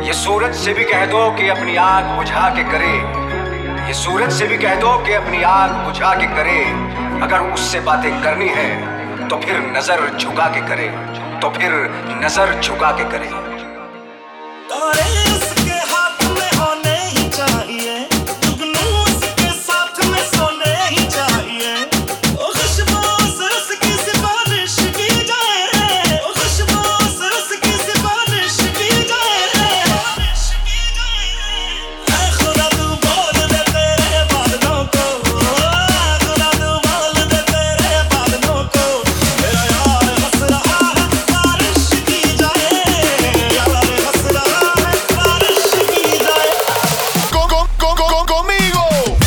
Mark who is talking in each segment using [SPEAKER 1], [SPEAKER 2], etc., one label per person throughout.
[SPEAKER 1] ये सूरज से भी कह दो कि अपनी आग बुझा के करे, ये सूरज से भी कह दो कि अपनी आग बुझा के करे। अगर उससे बातें करनी है तो फिर नजर झुका के करे, तो फिर नजर झुका के करे।
[SPEAKER 2] तारे उसके हाथ में होने ही चाहिए, जुगनू उसके साथ में सोने ही चाहिए। ओ खुशबू से उसकी सिफारिश की जाए, ओ खुशबू से उसकी सिफारिश की जाए। ऐ खुदा तू बोल दे तेरे बादलों को, ऐ खुदा तू बोल दे तेरे बादलों को। मेरा यार हंस रहा है बारिश की जाए, यार हंस रहा है बारिश की जाए।
[SPEAKER 3] Conmigo.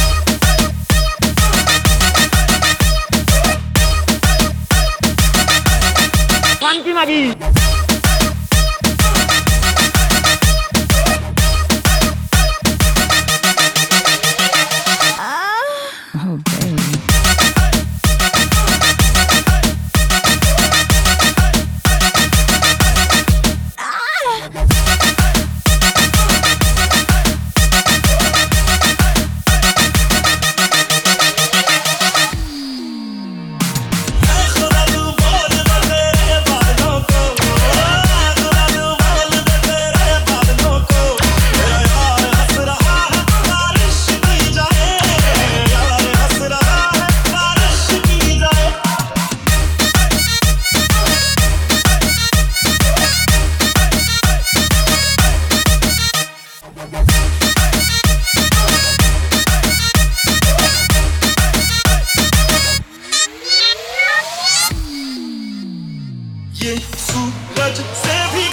[SPEAKER 4] Quanti maghi?
[SPEAKER 5] Oh, baby.
[SPEAKER 2] ऐ खुदा तू बोल दे तेरे बादलों को, ऐ खुदा तू बोल दे तेरे बादलों को। मेरा यार हंस रहा है बारिश की जाए, यार हंस रहा है बारिश की जाए। ये सूरज से भी